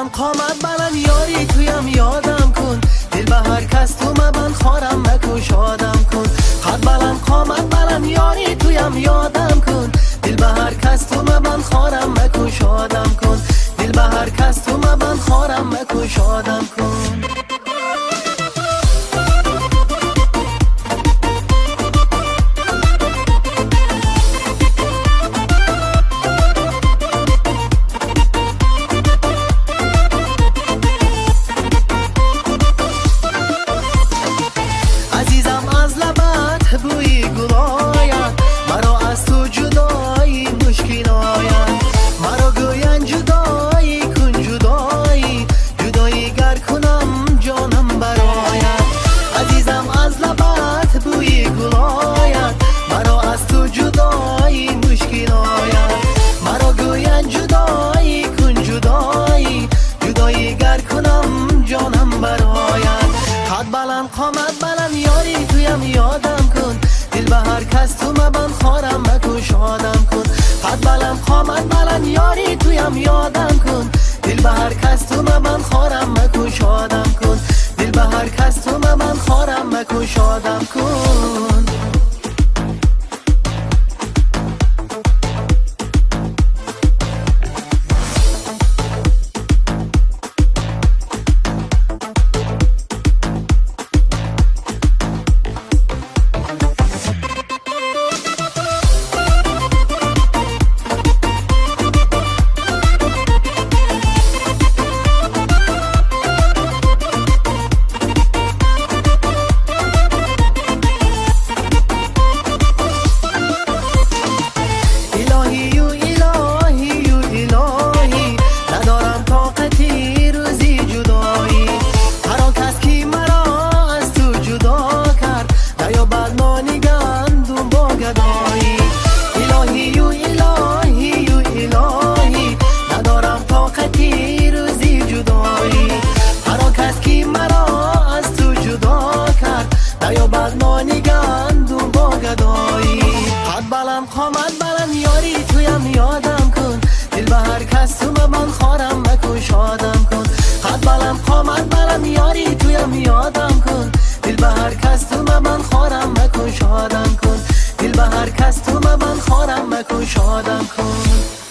قامت بلند یاری تویم یادم کن، دل به هر کس تو مبند خارم مکن شادم کن. قد بلند قامت بلند یاری تویم یادم کن، دل به هر کس تو مبند خارم مکن شادم کن. دل به هر کس تو مبند خارم مکن شادم کن. قامت بلند یاری تویم یادم کن، دل به هر کس تو مبند خارم مکن شادم کن. قد بلند قامت بلند یاری تویم یادم کن، دل به هر کس تو مبند خارم مکن شادم کن. دل به هر کس تو مبند خارم مکن شادم کن. قامت بلند یاری تویم یادم کن، دل به هر کس تو مبند خارم مکن شادم کن. قد بلند قامت بلند یاری تویم یادم کن، دل به هر کس تو مبند خارم مکن شادم کن. دل به هر کس تو مبند خارم مکن شادم کن.